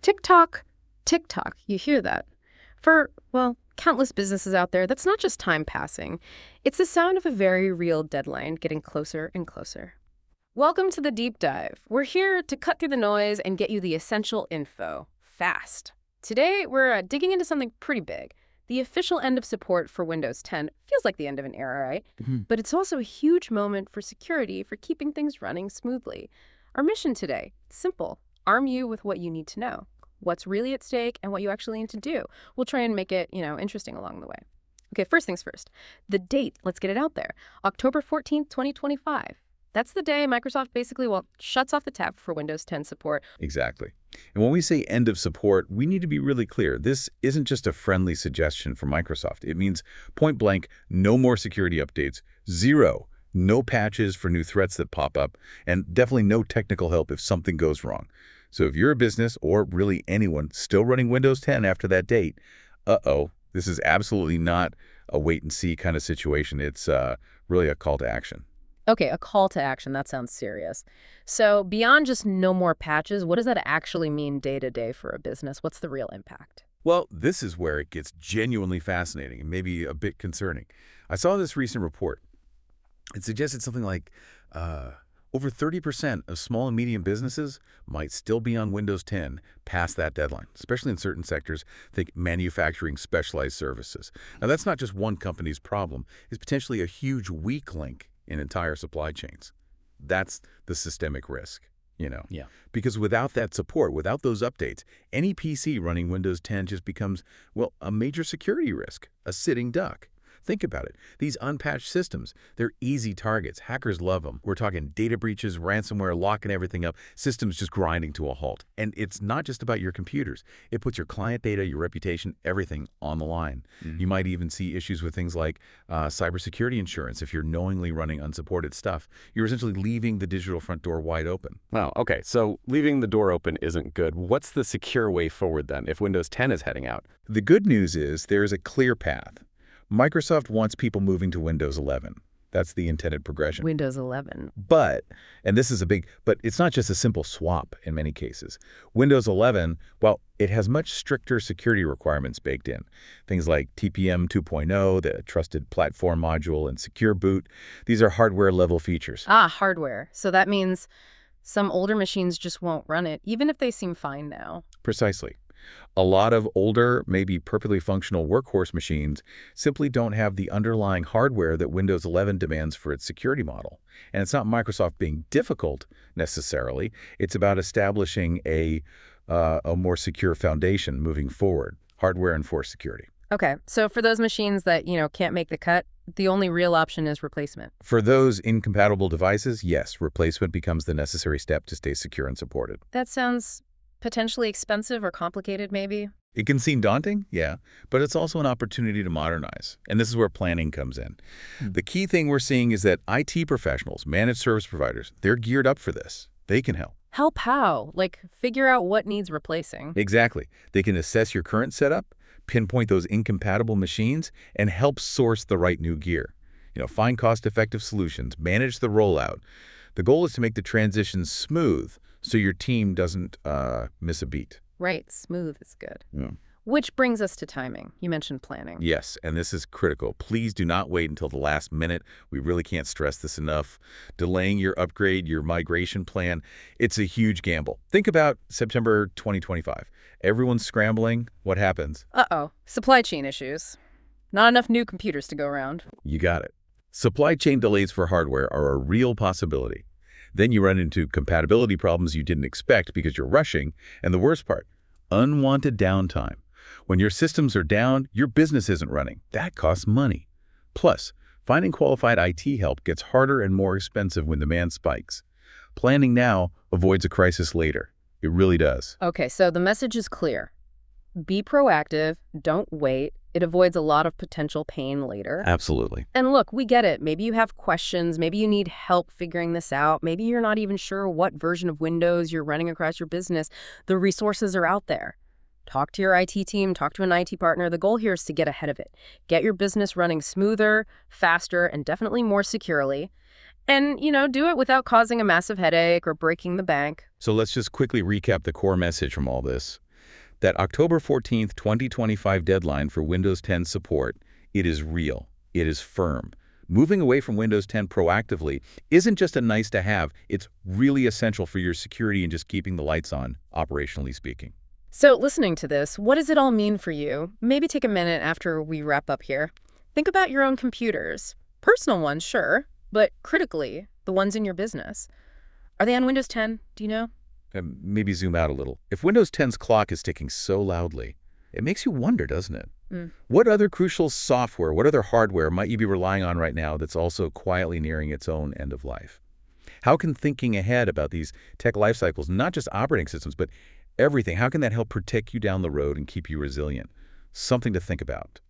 Tick-tock, tick-tock, you hear that? For, well, countless businesses out there, that's not just time passing. It's the sound of a very real deadline getting closer and closer. Welcome to the Deep Dive. We're here to cut through the noise and get you the essential info, fast. Today, we're digging into something pretty big. The official end of support for Windows 10 feels like the end of an era, right? But it's also a huge moment for security, for keeping things running smoothly. Our mission today, simple. Arm you with what you need to know, what's really at stake, and what you actually need to do. We'll try and make it, interesting along the way. Okay, first things first. The date, let's get it out there. October 14th, 2025. That's the day Microsoft basically, shuts off the tap for Windows 10 support. Exactly. And when we say end of support, we need to be really clear. This isn't just a friendly suggestion from Microsoft. It means point blank, no more security updates, zero, no patches for new threats that pop up, and definitely no technical help if something goes wrong. So if you're a business, or really anyone, still running Windows 10 after that date, this is absolutely not a wait-and-see kind of situation. It's really a call to action. Okay, a call to action. That sounds serious. So beyond just no more patches, what does that actually mean day-to-day for a business? What's the real impact? Well, this is where it gets genuinely fascinating and maybe a bit concerning. I saw this recent report. It suggested something like over 30% of small and medium businesses might still be on Windows 10 past that deadline, especially in certain sectors, think manufacturing specialized services. Now, that's not just one company's problem. It's potentially a huge weak link in entire supply chains. That's the systemic risk, Yeah. Because without that support, without those updates, any PC running Windows 10 just becomes, a major security risk, a sitting duck. Think about it. These unpatched systems, they're easy targets. Hackers love them. We're talking data breaches, ransomware, locking everything up, systems just grinding to a halt. And it's not just about your computers. It puts your client data, your reputation, everything on the line. You might even see issues with things like cybersecurity insurance. If you're knowingly running unsupported stuff, you're essentially leaving the digital front door wide open. Well, okay, so leaving the door open isn't good. What's the secure way forward then if Windows 10 is heading out? The good news is there is a clear path. Microsoft wants people moving to Windows 11. That's the intended progression. Windows 11. But it's not just a simple swap in many cases. Windows 11, it has much stricter security requirements baked in. Things like TPM 2.0, the Trusted Platform Module, and Secure Boot. These are hardware-level features. Hardware. So that means some older machines just won't run it, even if they seem fine now. Precisely. A lot of older, maybe perfectly functional workhorse machines simply don't have the underlying hardware that Windows 11 demands for its security model. And it's not Microsoft being difficult, necessarily. It's about establishing a more secure foundation moving forward, hardware-enforced security. Okay, so for those machines that, can't make the cut, the only real option is replacement. For those incompatible devices, yes, replacement becomes the necessary step to stay secure and supported. That sounds potentially expensive or complicated, maybe? It can seem daunting, yeah, but it's also an opportunity to modernize. And this is where planning comes in. The key thing we're seeing is that IT professionals, managed service providers, they're geared up for this. They can help. Help how? Like, figure out what needs replacing. Exactly. They can assess your current setup, pinpoint those incompatible machines, and help source the right new gear. Find cost-effective solutions, manage the rollout. The goal is to make the transition smooth, so your team doesn't miss a beat. Right. Smooth is good. Yeah. Which brings us to timing. You mentioned planning. Yes, and this is critical. Please do not wait until the last minute. We really can't stress this enough. Delaying your upgrade, your migration plan, it's a huge gamble. Think about September 2025. Everyone's scrambling. What happens? Supply chain issues. Not enough new computers to go around. You got it. Supply chain delays for hardware are a real possibility. Then you run into compatibility problems you didn't expect because you're rushing. And the worst part, unwanted downtime. When your systems are down, your business isn't running. That costs money. Plus, finding qualified IT help gets harder and more expensive when demand spikes. Planning now avoids a crisis later. It really does. Okay, so the message is clear. Be proactive. Don't wait. It avoids a lot of potential pain later. Absolutely. And look, we get it. Maybe you have questions. Maybe you need help figuring this out. Maybe you're not even sure what version of Windows you're running across your business. The resources are out there. Talk to your IT team, talk to an IT partner. The goal here is to get ahead of it. Get your business running smoother, faster, and definitely more securely. And, do it without causing a massive headache or breaking the bank. So let's just quickly recap the core message from all this. That October 14th, 2025 deadline for Windows 10 support, it is real. It is firm. Moving away from Windows 10 proactively isn't just a nice to have, it's really essential for your security and just keeping the lights on, operationally speaking. So listening to this, what does it all mean for you? Maybe take a minute after we wrap up here. Think about your own computers. Personal ones, sure, but critically, the ones in your business. Are they on Windows 10? Do you know? And maybe zoom out a little. If Windows 10's clock is ticking so loudly, it makes you wonder, doesn't it? What other crucial software, what other hardware might you be relying on right now that's also quietly nearing its own end of life? How can thinking ahead about these tech life cycles, not just operating systems, but everything, how can that help protect you down the road and keep you resilient? Something to think about.